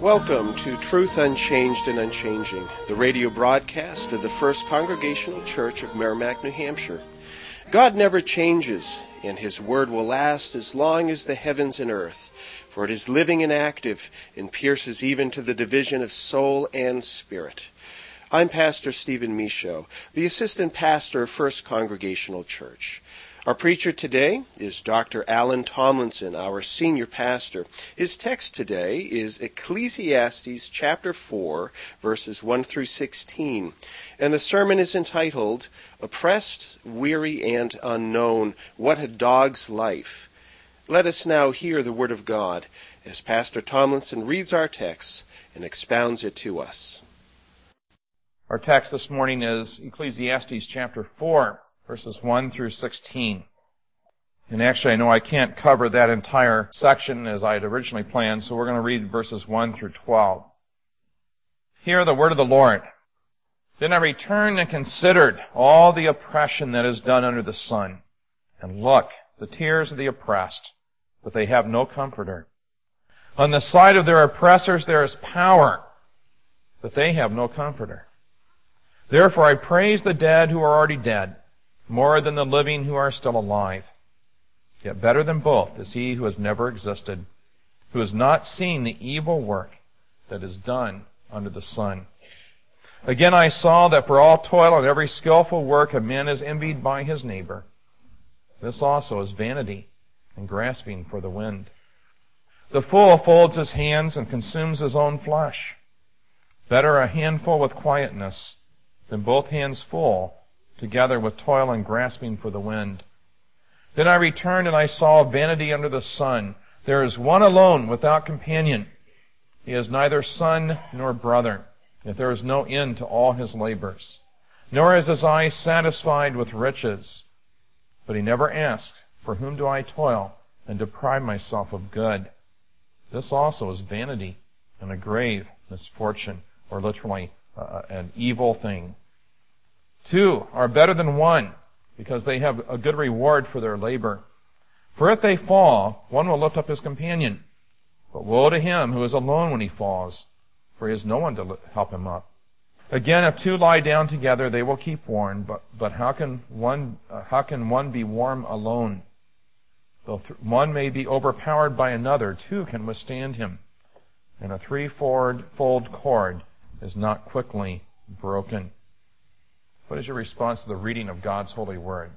Welcome to Truth Unchanged and Unchanging, the radio broadcast of the First Congregational Church of Merrimack, New Hampshire. God never changes, and His Word will last as long as the heavens and earth, for it is living and active and pierces even to the division of soul and spirit. I'm Pastor Stephen Michaud, the Assistant Pastor of First Congregational Church. Our preacher today is Dr. Alan Tomlinson, our senior pastor. His text today is Ecclesiastes chapter 4, verses 1 through 16. And the sermon is entitled, Oppressed, Weary, and Unknown, What a Dog's Life. Let us now hear the Word of God as Pastor Tomlinson reads our text and expounds it to us. Our text this morning is Ecclesiastes chapter 4. Verses 1 through 16. And actually, I know I can't cover that entire section as I had originally planned, so we're going to read verses 1 through 12. Hear the word of the Lord. Then I returned and considered all the oppression that is done under the sun. And look, the tears of the oppressed, but they have no comforter. On the side of their oppressors there is power, but they have no comforter. Therefore I praise the dead who are already dead, more than the living who are still alive. Yet better than both is he who has never existed, who has not seen the evil work that is done under the sun. Again I saw that for all toil and every skillful work a man is envied by his neighbor. This also is vanity and grasping for the wind. The fool folds his hands and consumes his own flesh. Better a handful with quietness than both hands full, together with toil and grasping for the wind. Then I returned and I saw vanity under the sun. There is one alone without companion. He has neither son nor brother, yet there is no end to all his labors. Nor is his eye satisfied with riches. But he never asks, for whom do I toil and deprive myself of good? This also is vanity and a grave misfortune, or literally an evil thing. Two are better than one, because they have a good reward for their labor. For if they fall, one will lift up his companion. But woe to him who is alone when he falls, for he has no one to help him up. Again, if two lie down together, they will keep warm. But how can one be warm alone? Though one may be overpowered by another, two can withstand him. And a threefold cord is not quickly broken. What is your response to the reading of God's holy word?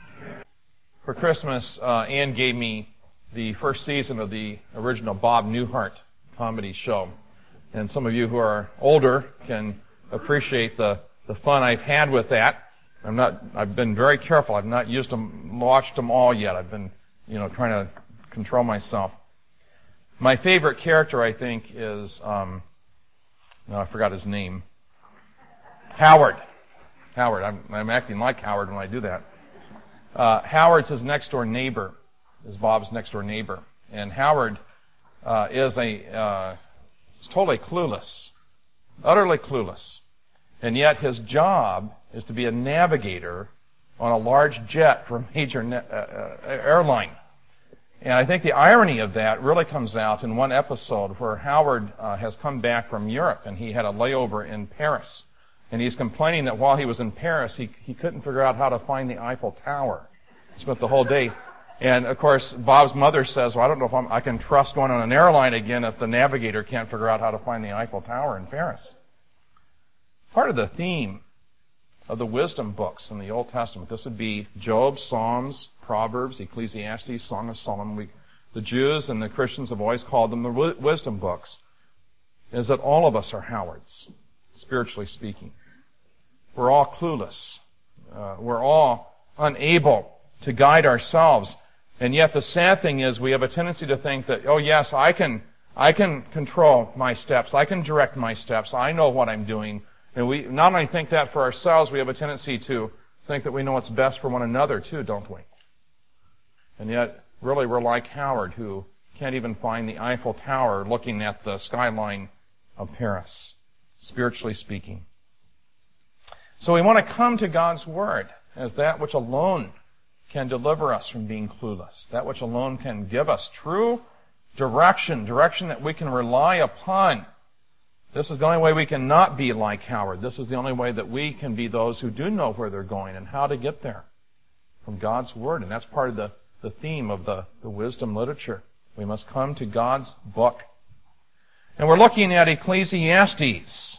For Christmas, Ann gave me the first season of the original Bob Newhart comedy show. And some of you who are older can appreciate the fun I've had with that. I've been very careful. I've not watched them all yet. I've been, trying to control myself. My favorite character, I think, is, I forgot his name. Howard. I'm acting like Howard when I do that. Howard's his next door neighbor, is Bob's next door neighbor. And Howard is totally clueless, utterly clueless. And yet his job is to be a navigator on a large jet for a major airline. And I think the irony of that really comes out in one episode where Howard has come back from Europe and he had a layover in Paris. And he's complaining that while he was in Paris, he couldn't figure out how to find the Eiffel Tower. He spent the whole day. And, of course, Bob's mother says, well, I don't know if I can trust going on an airline again if the navigator can't figure out how to find the Eiffel Tower in Paris. Part of the theme of the wisdom books in the Old Testament, this would be Job, Psalms, Proverbs, Ecclesiastes, Song of Solomon. The Jews and the Christians have always called them the wisdom books, is that all of us are Howards, spiritually speaking. We're all clueless. We're all unable to guide ourselves. And yet the sad thing is we have a tendency to think that, oh yes, I can control my steps. I can direct my steps. I know what I'm doing. And we not only think that for ourselves, we have a tendency to think that we know what's best for one another too, don't we? And yet, really, we're like Howard, who can't even find the Eiffel Tower looking at the skyline of Paris, spiritually speaking. So we want to come to God's Word as that which alone can deliver us from being clueless, that which alone can give us true direction that we can rely upon This is the only way we can not be like Howard. This is the only way that we can be those who do know where they're going and how to get there from God's Word. And that's part of the theme of the wisdom literature. We must come to God's book. And we're looking at Ecclesiastes,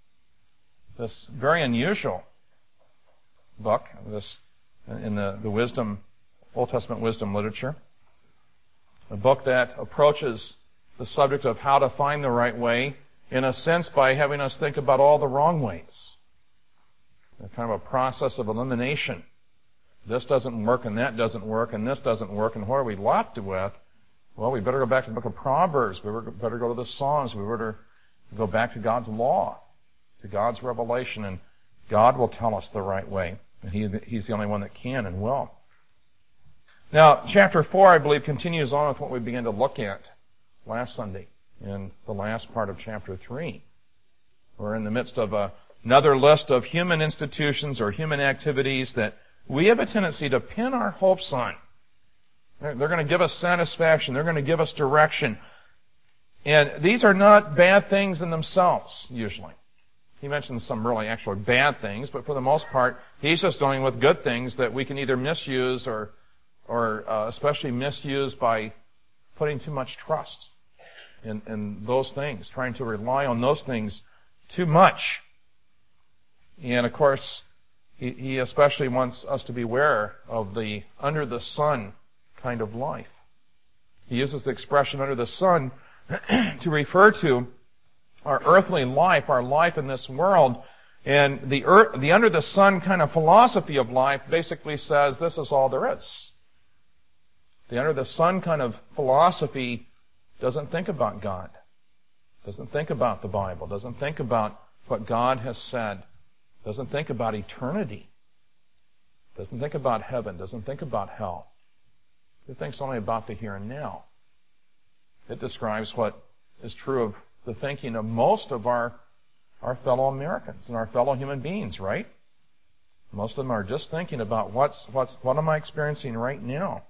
this very unusual book, this in the wisdom, Old Testament wisdom literature. A book that approaches the subject of how to find the right way, in a sense, by having us think about all the wrong ways. A kind of a process of elimination. This doesn't work, and that doesn't work, and this doesn't work, and what are we left with? Well, we better go back to the book of Proverbs. We better go to the Psalms. We better go back to God's law, to God's revelation, and God will tell us the right way. And He's the only one that can and will. Now, chapter 4, I believe, continues on with what we began to look at last Sunday in the last part of chapter 3. We're in the midst of another list of human institutions or human activities that we have a tendency to pin our hopes on. They're going to give us satisfaction. They're going to give us direction. And these are not bad things in themselves, usually. He mentions some really actually bad things, but for the most part, he's just dealing with good things that we can either misuse or especially misuse by putting too much trust in those things, trying to rely on those things too much. And of course, he especially wants us to beware of the under the sun kind of life. He uses the expression under the sun to refer to our earthly life, our life in this world. And the under the sun kind of philosophy of life basically says this is all there is. The under the sun kind of philosophy doesn't think about God, doesn't think about the Bible, doesn't think about what God has said, doesn't think about eternity, doesn't think about heaven, doesn't think about hell. It thinks only about the here and now. It describes what is true of the thinking of most of our fellow Americans and our fellow human beings, right? Most of them are just thinking about what am I experiencing right now?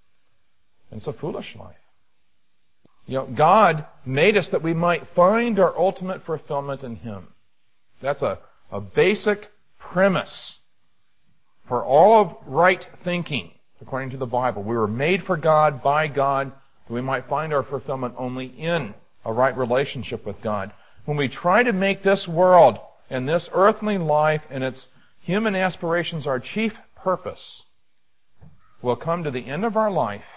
And it's a foolish life. You know, God made us that we might find our ultimate fulfillment in Him. That's a basic premise for all of right thinking, according to the Bible. We were made for God, by God, that we might find our fulfillment only in a right relationship with God. When we try to make this world and this earthly life and its human aspirations our chief purpose, we'll come to the end of our life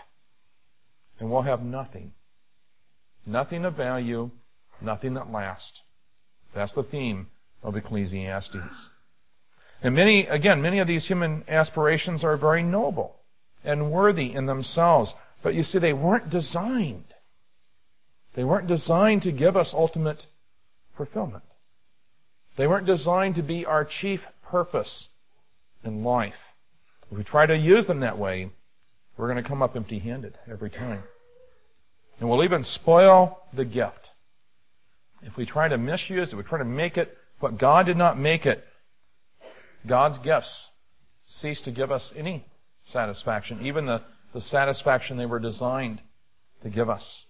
and we'll have nothing. Nothing of value, nothing that lasts. That's the theme of Ecclesiastes. And many of these human aspirations are very noble and worthy in themselves. But you see, they weren't designed. They weren't designed to give us ultimate fulfillment. They weren't designed to be our chief purpose in life. If we try to use them that way, we're going to come up empty-handed every time. And we'll even spoil the gift. If we try to misuse it, we try to make it what God did not make it, God's gifts cease to give us any satisfaction, even the satisfaction they were designed to give us.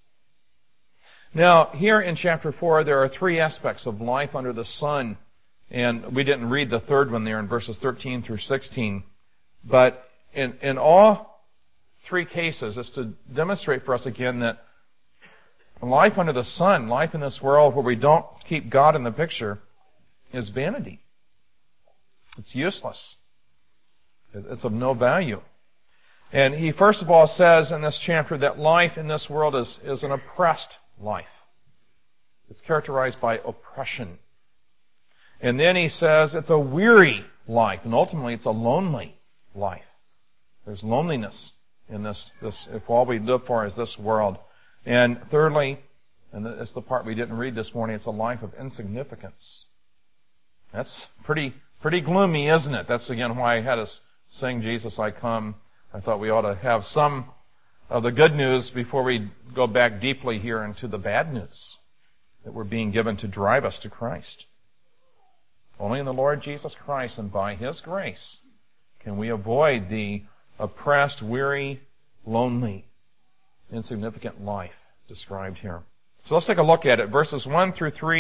Now, here in chapter 4, there are three aspects of life under the sun, and we didn't read the third one there in verses 13 through 16. But in all three cases, it's to demonstrate for us again that life under the sun, life in this world where we don't keep God in the picture, is vanity. It's useless. It's of no value. And he first of all says in this chapter that life in this world is an oppressed life. It's characterized by oppression. And then he says it's a weary life, and ultimately it's a lonely life. There's loneliness in this if all we live for is this world. And thirdly, and that's the part we didn't read this morning, it's a life of insignificance. That's pretty gloomy, isn't it? That's again why I had us sing Jesus, I Come. I thought we ought to have some of the good news before we go back deeply here into the bad news that we're being given to drive us to Christ. Only in the Lord Jesus Christ and by His grace can we avoid the oppressed, weary, lonely, insignificant life described here. So let's take a look at it. Verses 1 through 3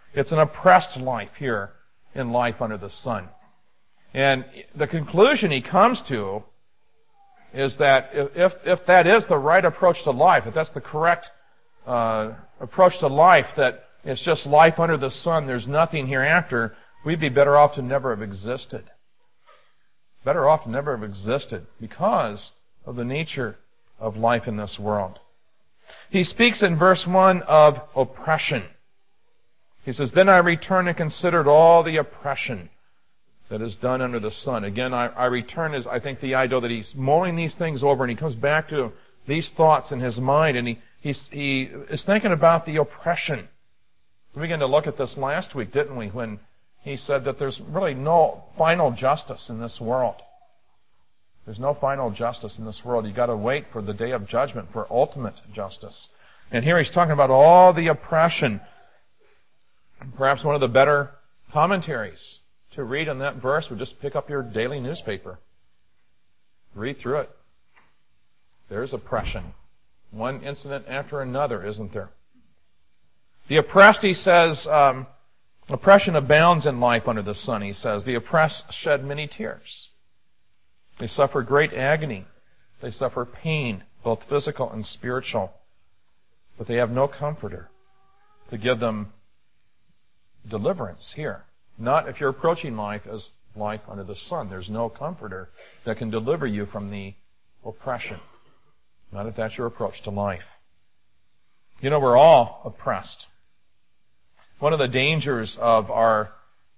It's an oppressed life here in life under the sun. And the conclusion he comes to is that if that is the right approach to life, if that's the correct approach to life, that it's just life under the sun, there's nothing hereafter, we'd be better off to never have existed. Better off to never have existed because of the nature of life in this world. He speaks in verse 1 of oppression. He says, "Then I returned and considered all the oppression that is done under the sun." Again, I return is, I think, the idea that he's mulling these things over, and he comes back to these thoughts in his mind, and he is thinking about the oppression. We began to look at this last week, didn't we, when he said that there's really no final justice in this world. There's no final justice in this world. You've got to wait for the day of judgment for ultimate justice. And here he's talking about all the oppression. Perhaps one of the better commentaries to read on that verse would just pick up your daily newspaper. Read through it. There's oppression. One incident after another, isn't there? The oppressed, he says, oppression abounds in life under the sun, he says. The oppressed shed many tears. They suffer great agony. They suffer pain, both physical and spiritual. But they have no comforter to give them deliverance here. Not if you're approaching life as life under the sun. There's no comforter that can deliver you from the oppression. Not if that's your approach to life. You know, we're all oppressed. One of the dangers of our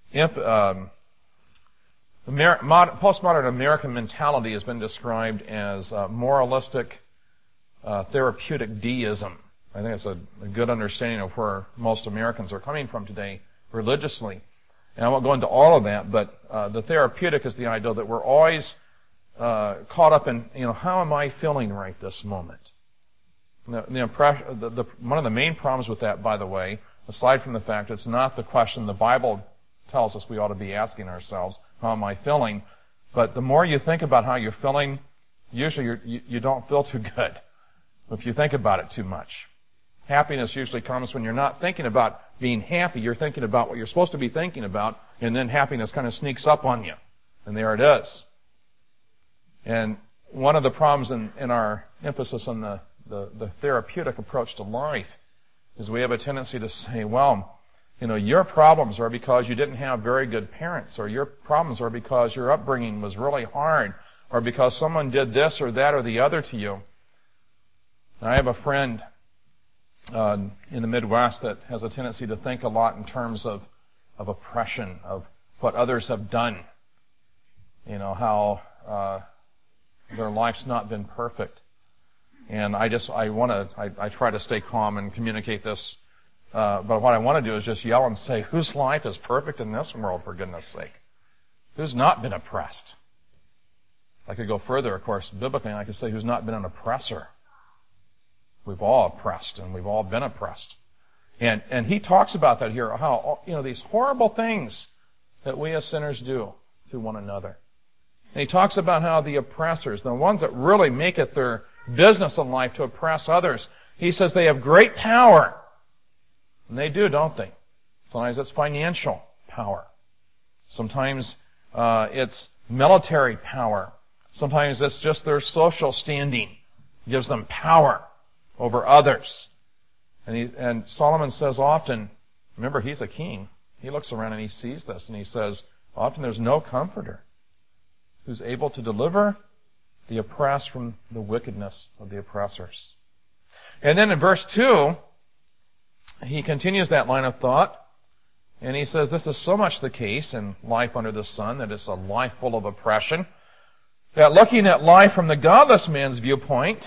postmodern American mentality has been described as moralistic, therapeutic deism. I think it's a good understanding of where most Americans are coming from today religiously. And I won't go into all of that, but the therapeutic is the idea that we're always caught up in, how am I feeling right this moment? One of the main problems with that, by the way, aside from the fact it's not the question the Bible tells us we ought to be asking ourselves, how am I feeling? But the more you think about how you're feeling, usually you don't feel too good if you think about it too much. Happiness usually comes when you're not thinking about being happy. You're thinking about what you're supposed to be thinking about, and then happiness kind of sneaks up on you. And there it is. And one of the problems in our emphasis on the therapeutic approach to life is we have a tendency to say, well, your problems are because you didn't have very good parents, or your problems are because your upbringing was really hard, or because someone did this or that or the other to you. And I have a friend in the Midwest that has a tendency to think a lot in terms of oppression, of what others have done. How their life's not been perfect. And I try to stay calm and communicate this. But what I want to do is just yell and say, whose life is perfect in this world, for goodness sake? Who's not been oppressed? I could go further, of course, biblically, and I could say who's not been an oppressor. We've all oppressed, and we've all been oppressed. And he talks about that here, how, these horrible things that we as sinners do to one another. And he talks about how the oppressors, the ones that really make it their business in life to oppress others, he says they have great power. And they do, don't they? Sometimes it's financial power. Sometimes it's military power. Sometimes it's just their social standing gives them power over others. And Solomon says often, remember, he's a king. He looks around and he sees this, and he says, often there's no comforter who's able to deliver the oppressed from the wickedness of the oppressors. And then in verse 2, he continues that line of thought, and he says this is so much the case in life under the sun, that it's a life full of oppression, that looking at life from the godless man's viewpoint,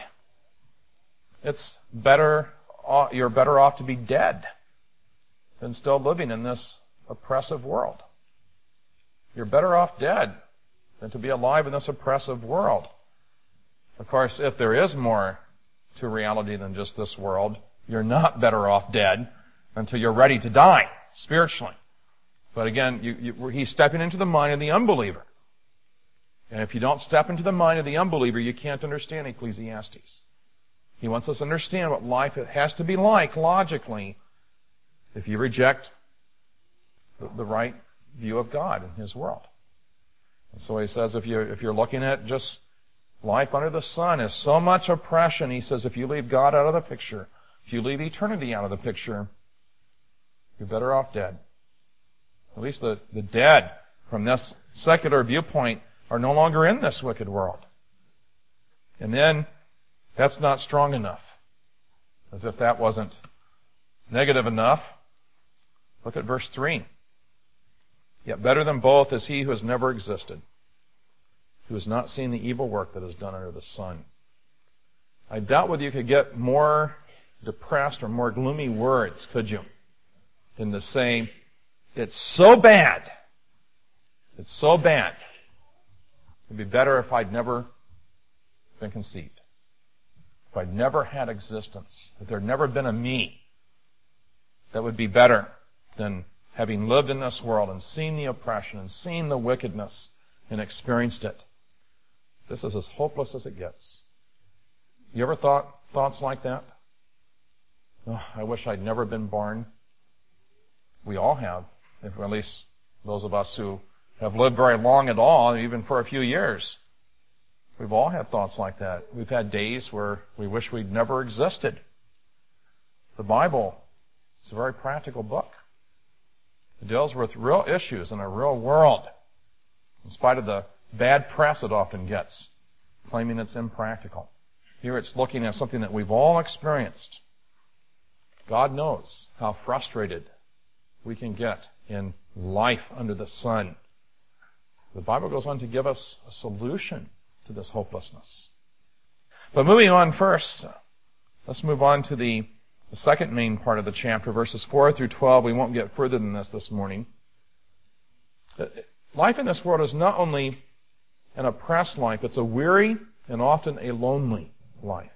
you're better off to be dead than still living in this oppressive world. You're better off dead than to be alive in this oppressive world. Of course, if there is more to reality than just this world, you're not better off dead until you're ready to die spiritually. But again, he's stepping into the mind of the unbeliever. And if you don't step into the mind of the unbeliever, you can't understand Ecclesiastes. He wants us to understand what life has to be like, logically, if you reject the right view of God and His world. And so he says if you're looking at just life under the sun is so much oppression, he says if you leave God out of the picture, if you leave eternity out of the picture, you're better off dead. At least the dead, from this secular viewpoint, are no longer in this wicked world. And then, that's not strong enough. As if that wasn't negative enough. Look at verse 3. Yet better than both is he who has never existed, who has not seen the evil work that is done under the sun. I doubt whether you could get more depressed or more gloomy words, could you, than to say, it's so bad. It's so bad. It would be better if I'd never been conceived. If I'd never had existence. If there'd never been a me. That would be better than having lived in this world and seen the oppression and seen the wickedness and experienced it. This is as hopeless as it gets. You ever thoughts like that? Oh, I wish I'd never been born. We all have. At least those of us who have lived very long at all, even for a few years. We've all had thoughts like that. We've had days where we wish we'd never existed. The Bible is a very practical book. It deals with real issues in a real world, in spite of the bad press it often gets, claiming it's impractical. Here it's looking at something that we've all experienced. God knows how frustrated we can get in life under the sun. The Bible goes on to give us a solution to this hopelessness. But moving on first, let's move on to the second main part of the chapter, verses 4 through 12. We won't get further than this morning. Life in this world is not only an oppressed life, it's a weary and often a lonely life.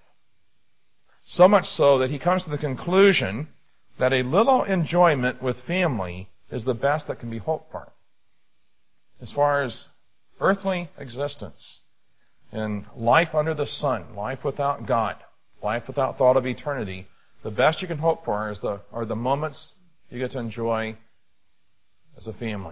So much so that he comes to the conclusion that a little enjoyment with family is the best that can be hoped for. As far as earthly existence and life under the sun, life without God, life without thought of eternity, the best you can hope for are the moments you get to enjoy as a family.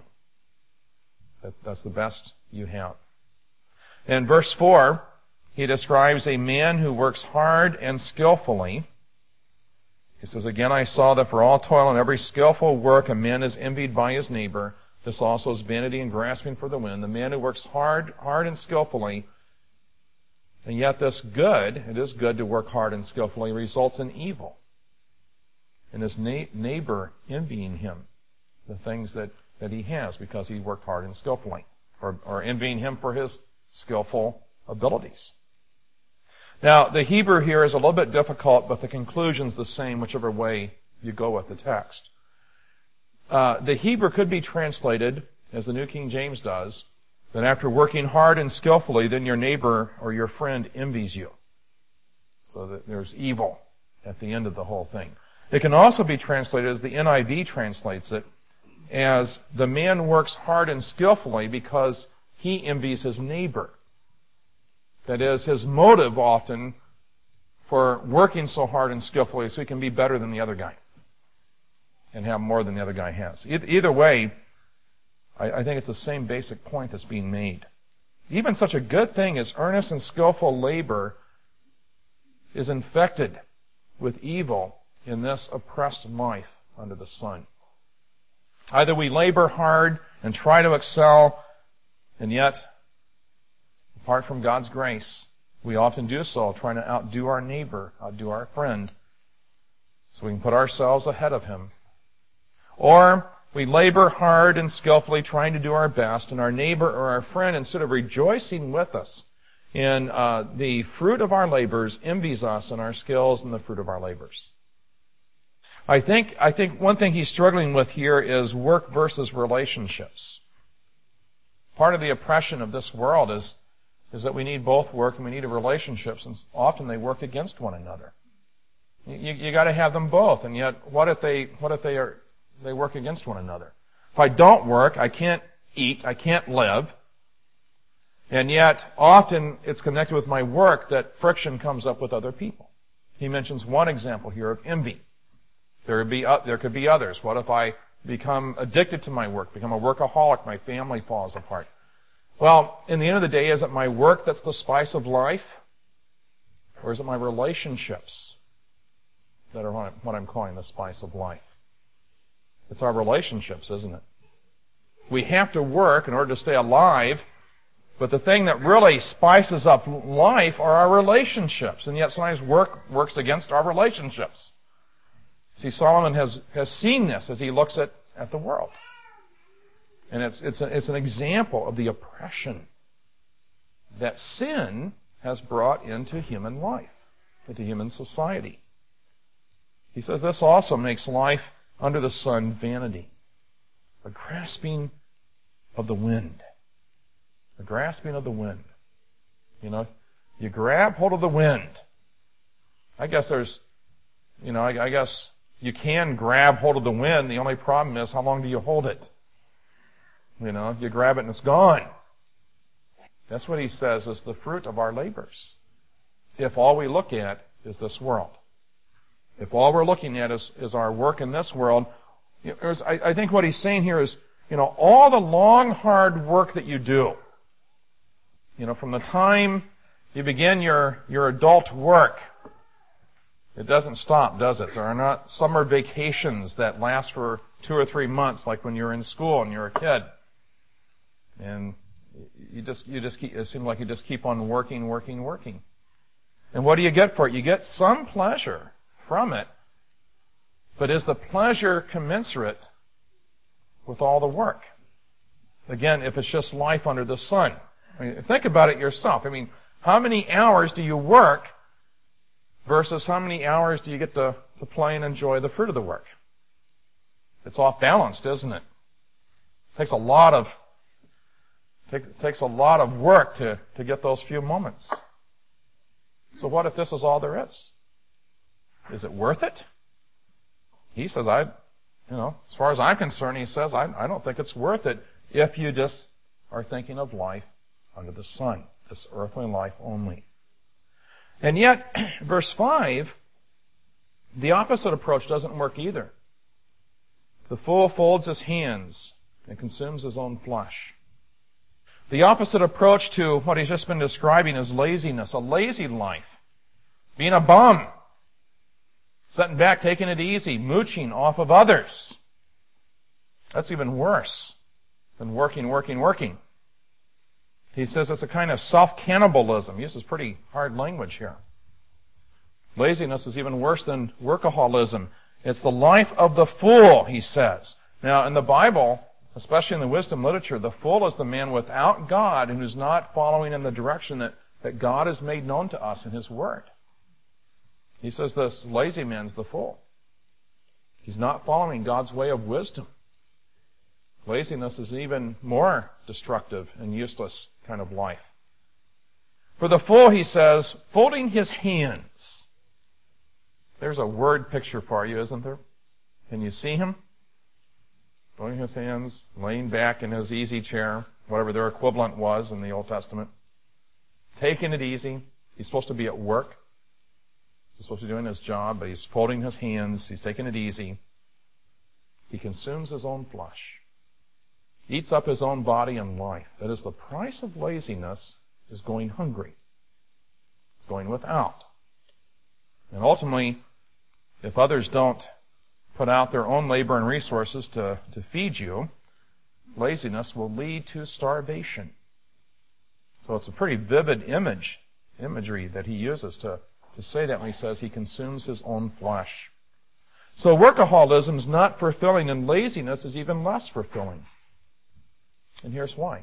That's the best you have. In verse 4, he describes a man who works hard and skillfully. He says, again, I saw that for all toil and every skillful work a man is envied by his neighbor. This also is vanity and grasping for the wind. The man who works hard and skillfully, and yet this good, it is good to work hard and skillfully, results in evil. And his neighbor envying him, the things that he has because he worked hard and skillfully, or envying him for his skillful abilities. Now, the Hebrew here is a little bit difficult, but the conclusion's the same whichever way you go with the text. The Hebrew could be translated, as the New King James does, that after working hard and skillfully, then your neighbor or your friend envies you. So that there's evil at the end of the whole thing. It can also be translated, as the NIV translates it, as the man works hard and skillfully because he envies his neighbor. That is, his motive often for working so hard and skillfully so he can be better than the other guy and have more than the other guy has. Either way, I think it's the same basic point that's being made. Even such a good thing as earnest and skillful labor is infected with evil in this oppressed life under the sun. Either we labor hard and try to excel, and yet, apart from God's grace, we often do so trying to outdo our neighbor, outdo our friend, so we can put ourselves ahead of him. Or we labor hard and skillfully trying to do our best, and our neighbor or our friend, instead of rejoicing with us in the fruit of our labors, envies us in our skills and the fruit of our labors. I think one thing he's struggling with here is work versus relationships. Part of the oppression of this world is that we need both work and we need relationships, and often they work against one another. You got to have them both, and yet what if they work against one another? If I don't work, I can't eat, I can't live, and yet often it's connected with my work that friction comes up with other people. He mentions one example here of envy. There could be others. What if I become addicted to my work, become a workaholic, my family falls apart. Well, in the end of the day, is it my work that's the spice of life? Or is it my relationships that are what I'm calling the spice of life? It's our relationships, isn't it? We have to work in order to stay alive, but the thing that really spices up life are our relationships, and yet sometimes work works against our relationships. See, Solomon has seen this as he looks at the world. And it's an example of the oppression that sin has brought into human life, into human society. He says this also makes life under the sun vanity, a grasping of the wind. A grasping of the wind. You know, you grab hold of the wind. I guess I guess you can grab hold of the wind. The only problem is, how long do you hold it? You know, you grab it and it's gone. That's what he says is the fruit of our labors. If all we look at is this world. If all we're looking at is our work in this world, I think what he's saying here is, all the long, hard work that you do, from the time you begin your adult work, it doesn't stop, does it? There are not summer vacations that last for 2 or 3 months like when you're in school and you're a kid. And it seems like you just keep on working. And what do you get for it? You get some pleasure from it, but is the pleasure commensurate with all the work? Again, if it's just life under the sun. Think about it yourself. How many hours do you work versus how many hours do you get to play and enjoy the fruit of the work? It's off balanced, isn't it? It takes a lot of work to get those few moments. So what if this is all there is? Is it worth it? He says, as far as I'm concerned, he says, I don't think it's worth it if you just are thinking of life under the sun, this earthly life only. And yet, verse 5, the opposite approach doesn't work either. The fool folds his hands and consumes his own flesh. The opposite approach to what he's just been describing is laziness, a lazy life. Being a bum. Sitting back, taking it easy, mooching off of others. That's even worse than working. He says it's a kind of self-cannibalism. He uses pretty hard language here. Laziness is even worse than workaholism. It's the life of the fool, he says. Now, in the Bible, especially in the wisdom literature, the fool is the man without God and who's not following in the direction that God has made known to us in His Word. He says this lazy man's the fool. He's not following God's way of wisdom. Laziness is even more destructive and useless kind of life. For the fool, he says, folding his hands. There's a word picture for you, isn't there? Can you see him? Folding his hands, laying back in his easy chair, whatever their equivalent was in the Old Testament. Taking it easy. He's supposed to be at work. He's supposed to be doing his job, but he's folding his hands. He's taking it easy. He consumes his own flesh. Eats up his own body and life. That is, the price of laziness is going hungry. It's going without. And ultimately, if others don't put out their own labor and resources to feed you, laziness will lead to starvation. So it's a pretty vivid imagery that he uses to say that when he says he consumes his own flesh. So workaholism is not fulfilling, and laziness is even less fulfilling. And here's why.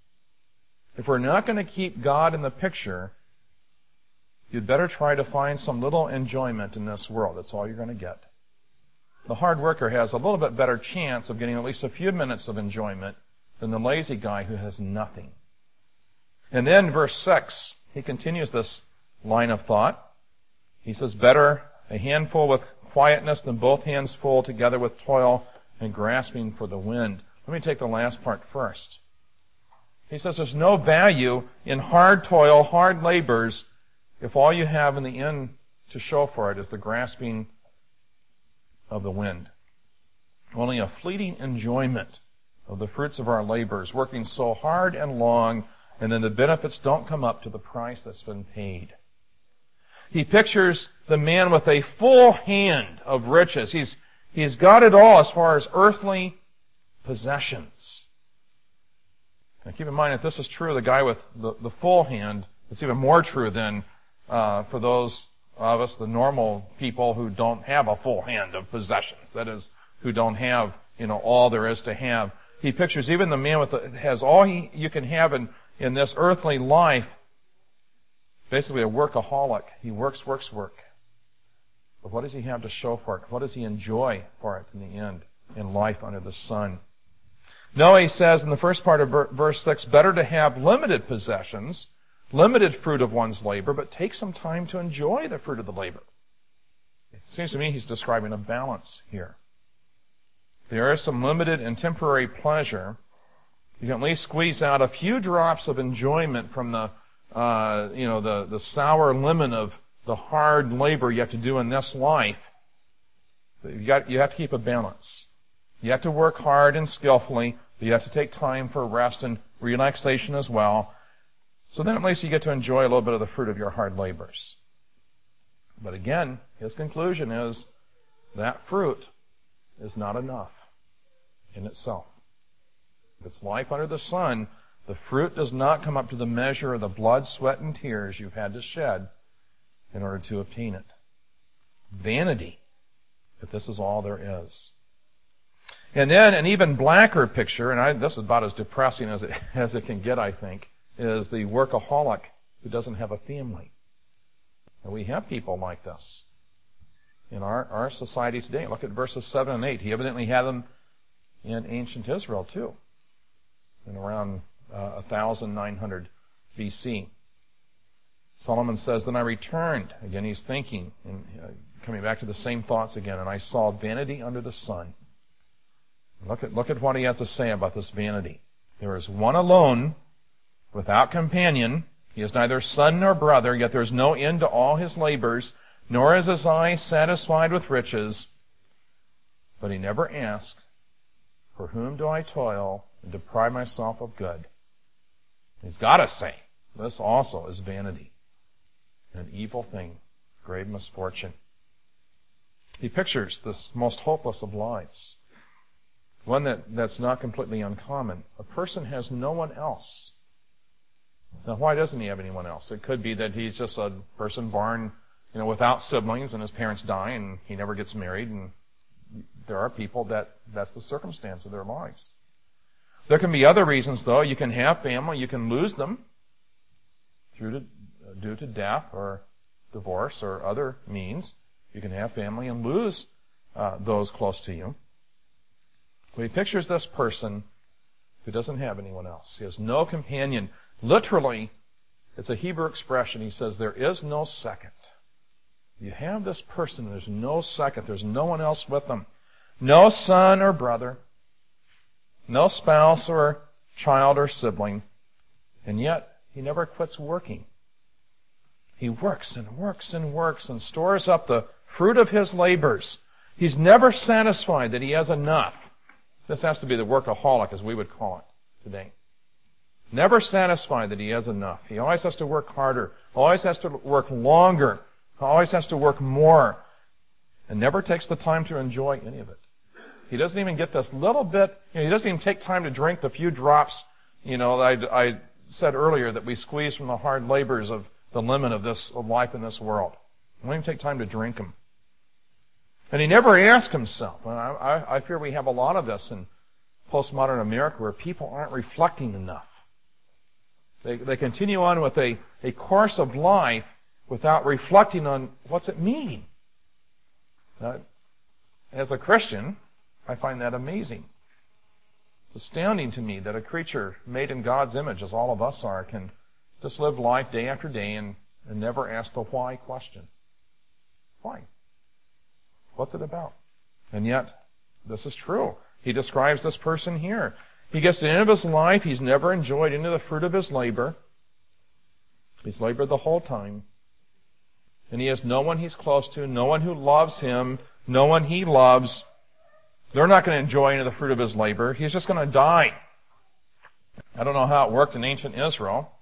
If we're not going to keep God in the picture, you'd better try to find some little enjoyment in this world. That's all you're going to get. The hard worker has a little bit better chance of getting at least a few minutes of enjoyment than the lazy guy who has nothing. And then verse 6, he continues this line of thought. He says, better a handful with quietness than both hands full together with toil and grasping for the wind. Let me take the last part first. He says there's no value in hard toil, hard labors, if all you have in the end to show for it is the grasping of the wind. only a fleeting enjoyment of the fruits of our labors, working so hard and long, and then the benefits don't come up to the price that's been paid. He pictures the man with a full hand of riches. He's got it all as far as earthly possessions. Now keep in mind, if this is true of the guy with the full hand, it's even more true than for those of us, the normal people who don't have a full hand of possessions. That is, who don't have, all there is to have. He pictures even the man has all you can have in this earthly life, basically a workaholic. He works. But what does he have to show for it? What does he enjoy for it in the end, in life under the sun? No, he says in the first part of verse 6, better to have limited possessions, limited fruit of one's labor, but take some time to enjoy the fruit of the labor. It seems to me he's describing a balance here. There is some limited and temporary pleasure. You can at least squeeze out a few drops of enjoyment from the sour lemon of the hard labor you have to do in this life. But you have to keep a balance. You have to work hard and skillfully, but you have to take time for rest and relaxation as well. So then at least you get to enjoy a little bit of the fruit of your hard labors. But again, his conclusion is that fruit is not enough in itself. If it's life under the sun, the fruit does not come up to the measure of the blood, sweat, and tears you've had to shed in order to obtain it. Vanity, if this is all there is. And then an even blacker picture, and this is about as depressing as it can get, I think, is the workaholic who doesn't have a family. And we have people like this in our society today. Look at verses 7 and 8. He evidently had them in ancient Israel too, in around 1900 BC. Solomon says, then I returned. Again, he's thinking, and coming back to the same thoughts again, and I saw vanity under the sun. Look at what he has to say about this vanity. There is one alone, without companion. He has neither son nor brother, yet there is no end to all his labors, nor is his eye satisfied with riches. But he never asked, for whom do I toil and deprive myself of good? He's got to say, this also is vanity, an evil thing, grave misfortune. He pictures this most hopeless of lives, one that's not completely uncommon. A person has no one else. Now, why doesn't he have anyone else? It could be that he's just a person born, without siblings, and his parents die, and he never gets married, and there are people that's the circumstance of their lives. There can be other reasons, though. You can have family, you can lose them due to death or divorce or other means. You can have family and lose those close to you. But he pictures this person who doesn't have anyone else. He has no companion. Literally, it's a Hebrew expression. He says, there is no second. You have this person, there's no second. There's no one else with them. No son or brother. No spouse or child or sibling. And yet, he never quits working. He works and works and works and stores up the fruit of his labors. He's never satisfied that he has enough. This has to be the workaholic, as we would call it today. Never satisfied that he has enough. He always has to work harder, always has to work longer, always has to work more, and never takes the time to enjoy any of it. He doesn't even get this little bit, he doesn't even take time to drink the few drops, I said earlier that we squeeze from the hard labors of the lemon of life in this world. He won't even take time to drink them. And he never asks himself. And I fear we have a lot of this in postmodern America where people aren't reflecting enough. They continue on with a course of life without reflecting on what's it mean. Now, as a Christian, I find that amazing. It's astounding to me that a creature made in God's image, as all of us are, can just live life day after day and never ask the why question. Why? What's it about? And yet, this is true. He describes this person here. He gets to the end of his life. He's never enjoyed any of the fruit of his labor. He's labored the whole time. And he has no one he's close to, no one who loves him, no one he loves. They're not going to enjoy any of the fruit of his labor. He's just going to die. I don't know how it worked in ancient Israel.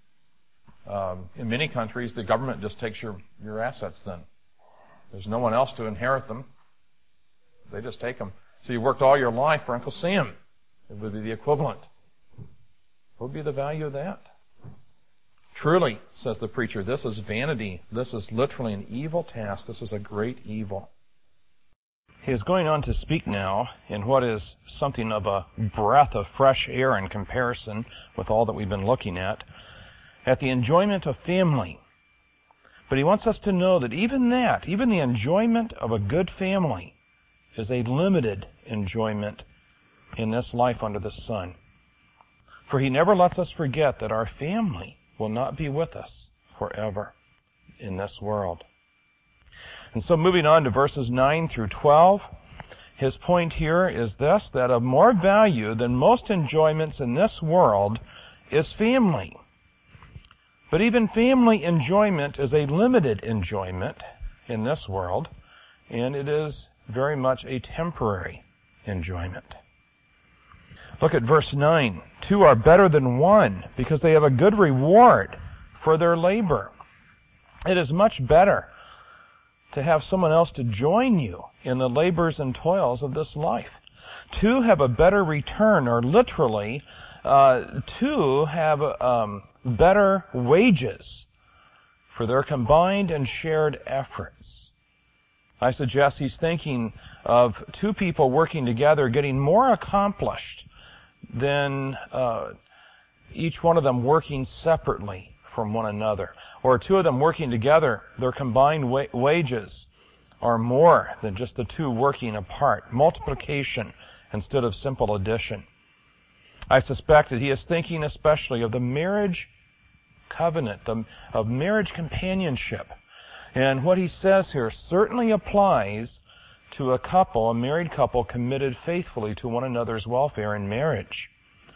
In many countries, the government just takes your assets then. There's no one else to inherit them. They just take them. So you worked all your life for Uncle Sam. It would be the equivalent. What would be the value of that? Truly, says the preacher, this is vanity. This is literally an evil task. This is a great evil. He is going on to speak now in what is something of a breath of fresh air in comparison with all that we've been looking at the enjoyment of family. But he wants us to know that even the enjoyment of a good family is a limited enjoyment in this life under the sun. For he never lets us forget that our family will not be with us forever in this world. And so moving on to verses 9 through 12, his point here is this, that of more value than most enjoyments in this world is family. But even family enjoyment is a limited enjoyment in this world, and it is very much a temporary enjoyment. Look at verse 9. 2 are better than 1 because they have a good reward for their labor. It is much better to have someone else to join you in the labors and toils of this life. 2 have a better return, or literally, 2 have better wages for their combined and shared efforts. I suggest he's thinking of 2 people working together getting more accomplished than each one of them working separately from one another. Or 2 of them working together, their combined wages are more than just the 2 working apart. Multiplication instead of simple addition. I suspect that he is thinking especially of the marriage covenant, of marriage companionship. And what he says here certainly applies to a married couple committed faithfully to one another's welfare in marriage.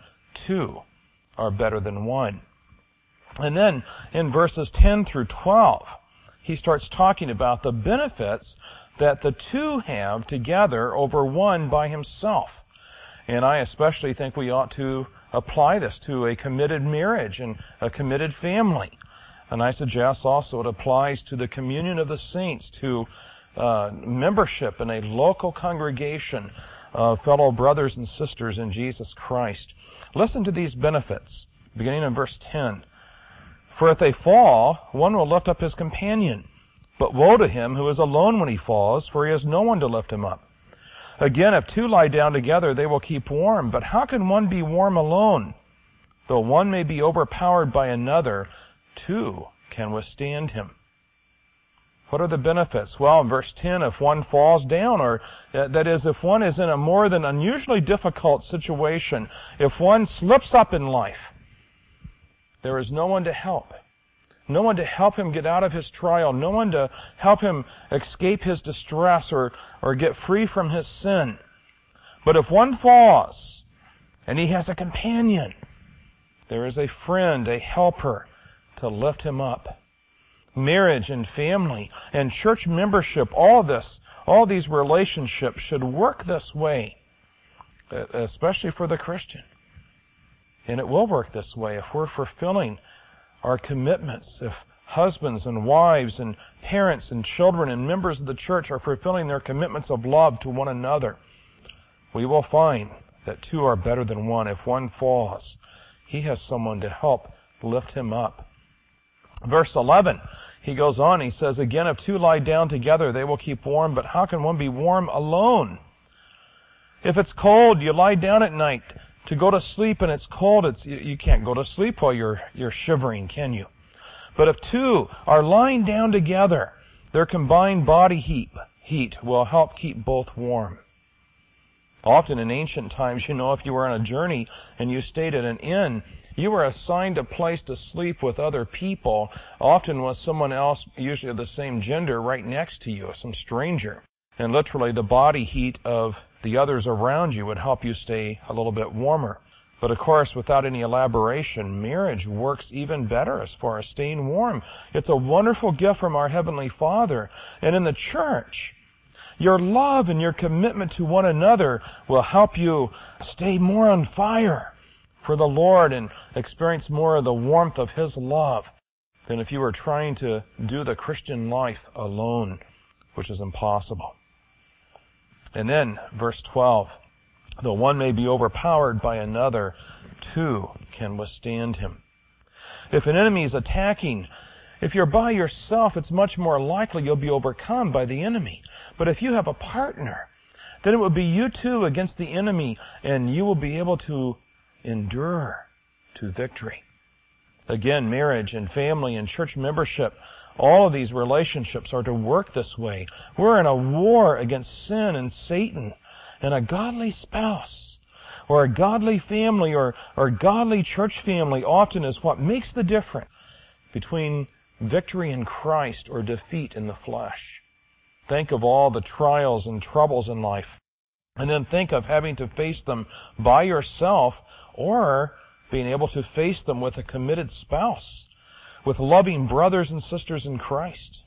2 are better than 1. And then in verses 10 through 12, he starts talking about the benefits that the 2 have together over 1 by himself. And I especially think we ought to apply this to a committed marriage and a committed family. And I suggest also it applies to the communion of the saints, to membership in a local congregation of fellow brothers and sisters in Jesus Christ. Listen to these benefits, beginning in verse 10. For if they fall, one will lift up his companion. But woe to him who is alone when he falls, for he has no one to lift him up. Again, if 2 lie down together, they will keep warm. But how can one be warm alone? Though one may be overpowered by another, 2 can withstand him. What are the benefits? Well, in verse 10, if one falls down, or that is, if one is in a more than unusually difficult situation, if one slips up in life, there is no one to help. No one to help him get out of his trial. No one to help him escape his distress or get free from his sin. But if one falls and he has a companion, there is a friend, a helper to lift him up. Marriage and family and church membership, all these relationships should work this way, especially for the Christian. And it will work this way if we're fulfilling our commitments, if husbands and wives and parents and children and members of the church are fulfilling their commitments of love to one another. We will find that 2 are better than 1. If one falls, he has someone to help lift him up. Verse 11, he goes on, he says, again, if 2 lie down together, they will keep warm, but how can one be warm alone? If it's cold, you lie down at night to go to sleep and it's cold, you can't go to sleep while you're shivering, can you? But if 2 are lying down together, their combined body heat will help keep both warm. Often in ancient times, if you were on a journey and you stayed at an inn, you were assigned a place to sleep with other people, often with someone else, usually of the same gender, right next to you, some stranger. And literally the body heat of the others around you would help you stay a little bit warmer. But of course, without any elaboration, marriage works even better as far as staying warm. It's a wonderful gift from our Heavenly Father. And in the church, Your love and your commitment to one another will help you stay more on fire for the Lord and experience more of the warmth of His love than if you were trying to do the Christian life alone, which is impossible. And then, verse 12, though one may be overpowered by another, two can withstand him. If an enemy is attacking, if you're by yourself, it's much more likely you'll be overcome by the enemy. But if you have a partner, then it will be you two against the enemy, and you will be able to endure to victory. Again, marriage and family and church membership, all of these relationships are to work this way. We're in a war against sin and Satan, and a godly spouse or a godly family or godly church family often is what makes the difference between victory in Christ or defeat in the flesh. Think of all the trials and troubles in life, and then think of having to face them by yourself or being able to face them with a committed spouse, with loving brothers and sisters in Christ.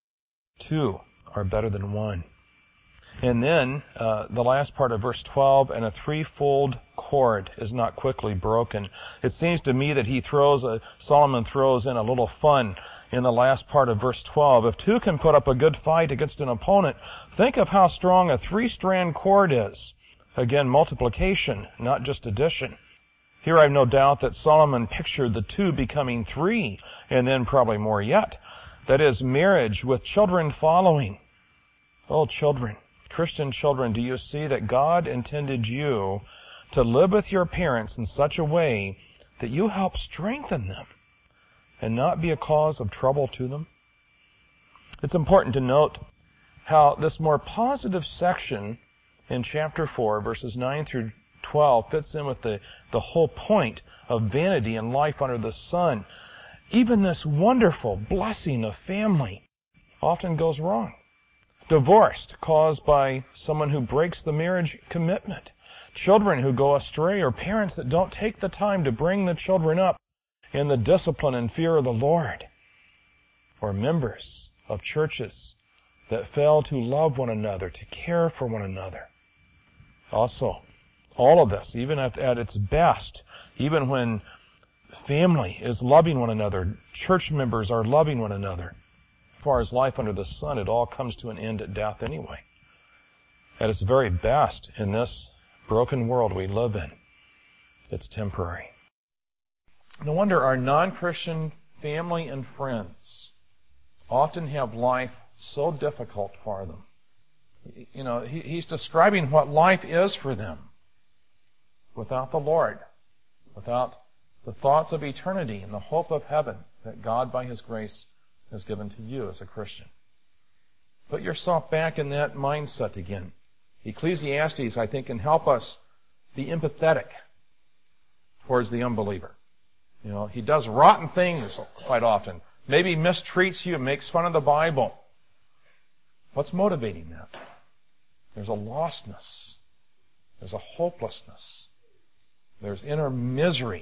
Two are better than one. And then the last part of verse 12, and a threefold cord is not quickly broken. It seems to me that Solomon throws in a little fun in the last part of verse 12. If two can put up a good fight against an opponent, think of how strong a three-strand cord is. Again, multiplication, not just addition. Here I've no doubt that Solomon pictured the two becoming three, and then probably more yet. That is, marriage with children following. Oh, children, Christian children, do you see that God intended you to live with your parents in such a way that you help strengthen them and not be a cause of trouble to them? It's important to note how this more positive section in chapter 4, verses 9 through 12, fits in with the whole point of vanity and life under the sun. Even this wonderful blessing of family often goes wrong. Divorce caused by someone who breaks the marriage commitment. Children who go astray, or parents that don't take the time to bring the children up in the discipline and fear of the Lord. Or members of churches that fail to love one another, to care for one another. Also, all of this, even at its best, even when family is loving one another, church members are loving one another, as far as life under the sun, it all comes to an end at death anyway. At its very best, in this broken world we live in, it's temporary. No wonder our non-Christian family and friends often have life so difficult for them. You know, he's describing what life is for them without the Lord, without the thoughts of eternity and the hope of heaven that God, by His grace, has given to you as a Christian. Put yourself back in that mindset again. Ecclesiastes, I think, can help us be empathetic towards the unbeliever. You know, he does rotten things quite often. Maybe mistreats you, makes fun of the Bible. What's motivating that? There's a lostness. There's a hopelessness. There's inner misery.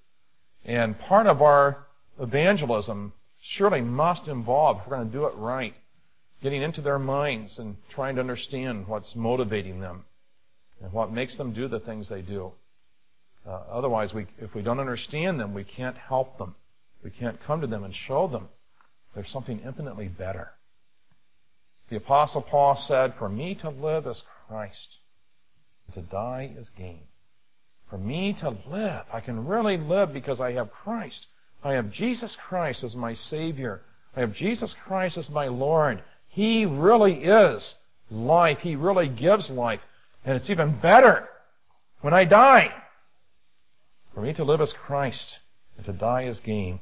And part of our evangelism surely must involve, if we're going to do it right, getting into their minds and trying to understand what's motivating them and what makes them do the things they do. Otherwise, if we don't understand them, we can't help them. We can't come to them and show them there's something infinitely better. The Apostle Paul said, "For me to live is Christ, to die is gain." For me to live, I can really live because I have Christ. I have Jesus Christ as my Savior. I have Jesus Christ as my Lord. He really is life. He really gives life. And it's even better when I die. For me to live is Christ, and to die is gain.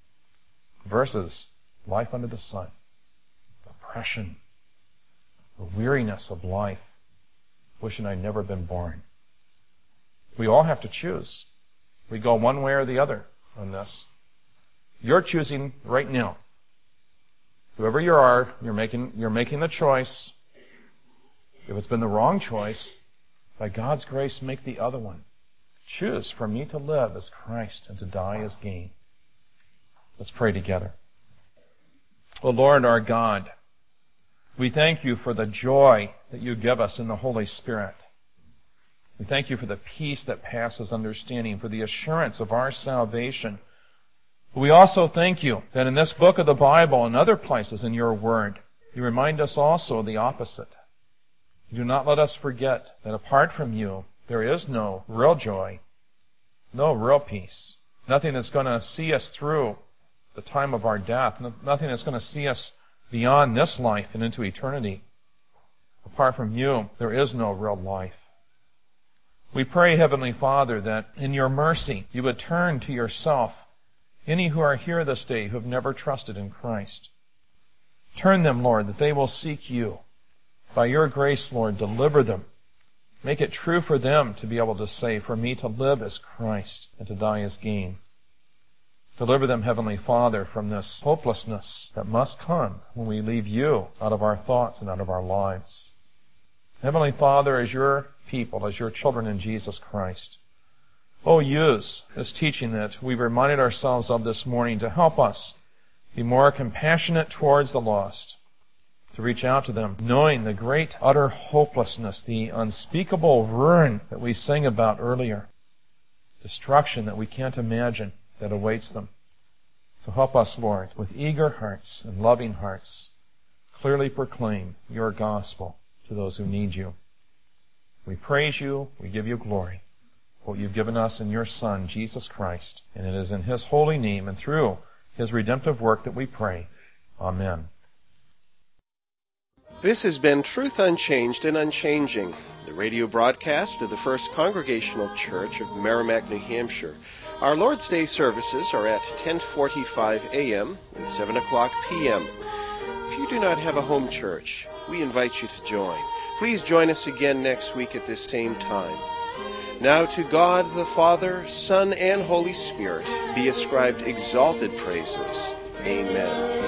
Versus life under the sun, oppression, the weariness of life, wishing I'd never been born. We all have to choose. We go one way or the other on this. You're choosing right now. Whoever you are, you're making the choice. If it's been the wrong choice, by God's grace, make the other one. Choose. For me to live as Christ, and to die as gain. Let's pray together. O Lord our God, We thank you for the joy that you give us in the Holy Spirit. We thank you for the peace that passes understanding, for the assurance of our salvation. We also thank you that in this book of the Bible and other places in your word, you remind us also of the opposite. You do not let us forget that apart from you, there is no real joy, no real peace, nothing that's going to see us through the time of our death, nothing that's going to see us beyond this life and into eternity. Apart from you, there is no real life. We pray, Heavenly Father, that in your mercy you would turn to yourself any who are here this day who have never trusted in Christ. Turn them, Lord, that they will seek you. By your grace, Lord, deliver them. Make it true for them to be able to say, for me to live as Christ and to die as gain. Deliver them, Heavenly Father, from this hopelessness that must come when we leave you out of our thoughts and out of our lives. Heavenly Father, as your people, as your children in Jesus Christ, use this teaching that we've reminded ourselves of this morning to help us be more compassionate towards the lost, to reach out to them, knowing the great utter hopelessness, the unspeakable ruin that we sang about earlier, destruction that we can't imagine that awaits them. So help us, Lord, with eager hearts and loving hearts, clearly proclaim your gospel to those who need you. We praise you, we give you glory for what you've given us in your Son, Jesus Christ, and it is in his holy name and through his redemptive work that we pray. Amen. This has been Truth Unchanged and Unchanging, the radio broadcast of the First Congregational Church of Merrimack, New Hampshire. Our Lord's Day services are at 10:45 a.m. and 7 o'clock p.m. If you do not have a home church, we invite you to join. Please join us again next week at this same time. Now to God the Father, Son, and Holy Spirit be ascribed exalted praises. Amen.